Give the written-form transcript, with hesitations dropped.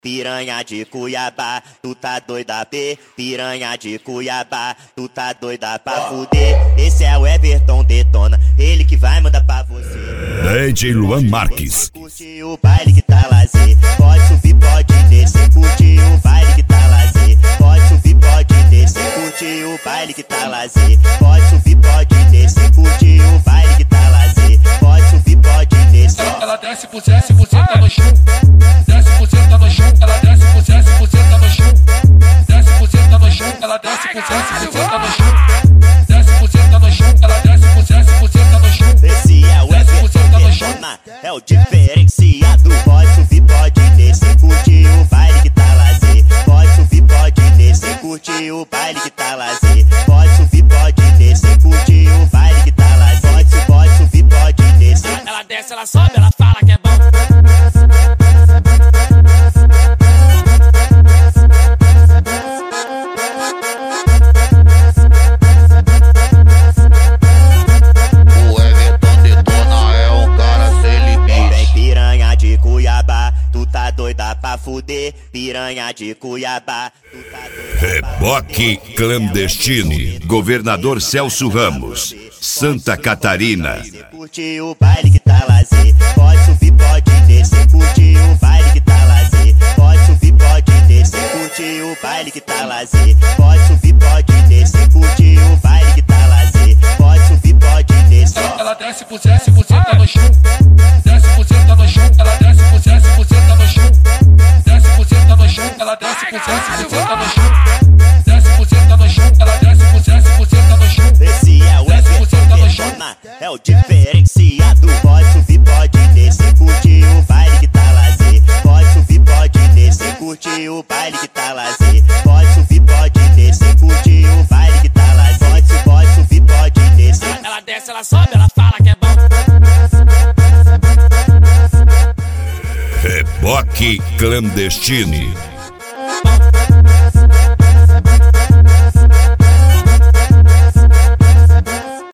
Piranha de Cuiabá, tu tá doida B. Piranha de Cuiabá, tu tá doida pra fuder. Esse é o Everton Detona, ele que vai mandar pra você. DJ Luan Marques. Curte o baile que tá lazer. Pode subir, pode descer. Curte o baile que tá lazer. Pode subir, pode descer. Curte o baile que tá lazer. Pode subir, pode descer. Curte o baile que tá lazer. Pode subir, pode descer. Ela desce por 10% no chão. 10% no chão. Ela desce por 10% no chão. 10% no chão. Ela desce por 10% no chão. 10% no chão. Ela desce por 10% no chão. Esse é o Everton Detona, é o diferenciado. Pode subir, pode descer. Curte o baile que tá lazer. Pode subir, pode descer. Curte o baile que tá lazer. Pode subir, pode descer. Curte o baile que tá lazer. Pode subir, pode descer. Ela desce, ela sobe, ela fala que é bom. Tu tá doida pra fuder, piranha de Cuiabá. Tu tá doida pra Reboque clandestino. Governador Celso Ramos, Santa Catarina. Curte o baile que tá lazer. Pode subir, pode descer. Curte o baile que tá lazer. Pode subir, pode descer. Curte o baile que tá lazer. Pode subir, pode descer. Curte o baile que tá lazer. Pode subir, pode descer. Ela desce por 10% no chão. 10% no chão. Ela desce por 10% no chão. 10% no chão. Ela desce por 10% no chão. 10% no chão. Ela desce por 10% no chão. Esse é o Everton Detona, é o diferenciado. Pode subir, pode descer. Curte o baile que tá lazer. Pode subir, pode descer. Curte o baile que tá lazer. Pode subir, pode descer. Curte o baile que tá lazer. Pode subir, pode descer. Ela desce, ela sobe, ela fala que é bom. Reboque clandestino.